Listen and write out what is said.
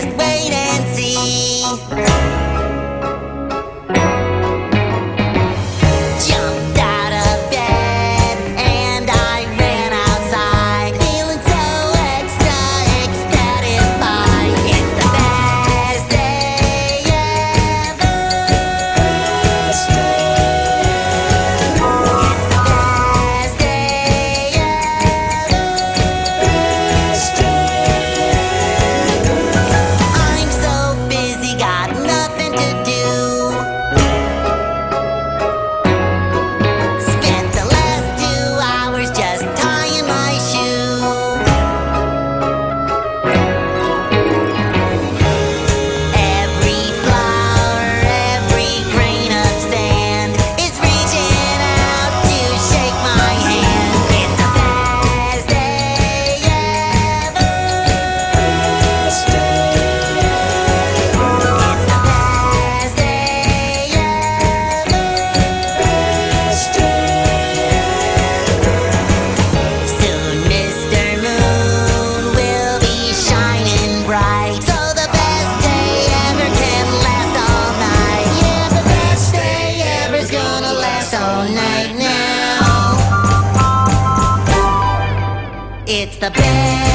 just wait and see. Jumped out of bed and I ran outside, feeling so extra ecstatic. It's the best day ever. It's the best day ever. I'm so busy, got nothing to do. Spent the last 2 hours just tying my shoe. Every flower, every grain of sand is reaching out to shake my hand. It's the best day ever. It's the best day ever. Soon Mr. Moon will be shining bright, so the best day ever can last all night. Yeah, the best day ever's gonna last all night now. It's the best